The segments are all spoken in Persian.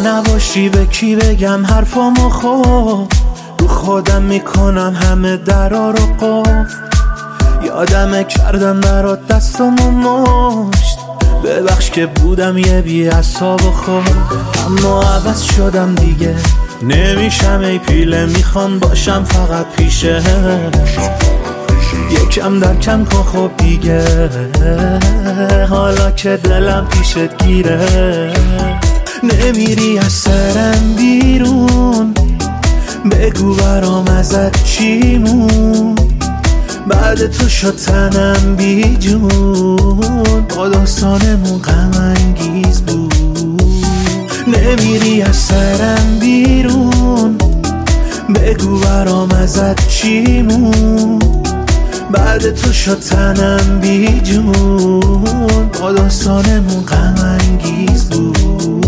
نباشی به کی بگم حرفامو خوب رو خودم میکنم همه درا رو قفل یادمه کردم برات دستامو مشت ببخش که بودم یه بی عصاب و خوب اما عوض شدم دیگه نمیشم ای پیله میخوام باشم فقط پیشه یکم در کم کن خب دیگه حالا که دلم پیشت گیره نمیری از سرم بیرون بگو برام ازت چیمون بعد تو شد تنم بی جون با داستانمون غم انگیز بود نمیری از سرم بیرون بگو برام ازت چیمون بعد تو شد تنم بی جون با داستانمون غم انگیز بود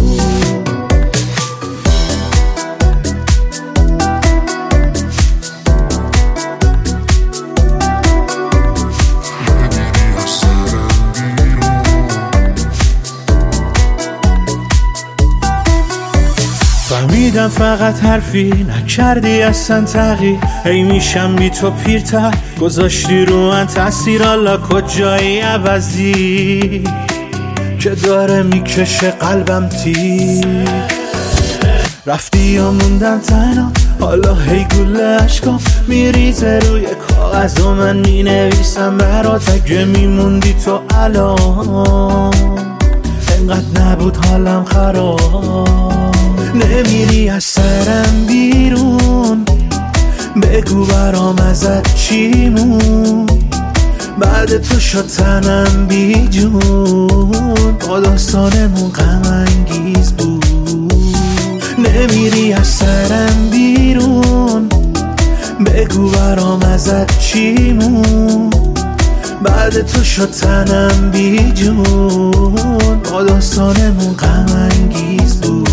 فهمیدم فقط حرفی نکردی اصلا تغییر هی میشم بی تو پیرتر گذاشتی رو من تاثیر حالا کجایی عوضی که داره میکشه قلبم تیر رفتی یا موندم تنها حالا هی گله عشقام میریزه روی کاغذ و من مینویسم برات اگه میموندی تو الان انقدر نبود حالم خراب نمیری از سرم بیرون بگو برام ازت چیمون بعد تو شد تنم بی جون با داستانمون غم انگیز بود نمیری از سرم بیرون بگو برام ازت چیمون بعد تو شد تنم بی جون با داستانمون غم انگیز بود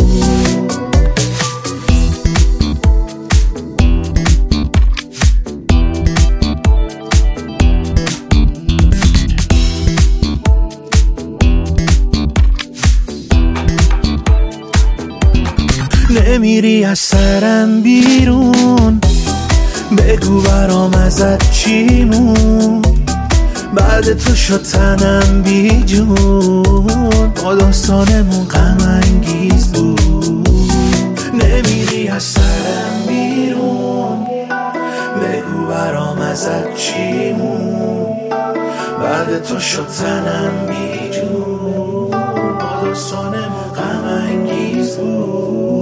نمیری از سرم بیرون بگو برام ازت چیمون بعد تو شد تنم بی جون با داستانمون غم انگیز بود نمیری از سرم بیرون بگو برام ازت چیمون بعد تو شد تنم بی جون با داستانمون غم انگیز بود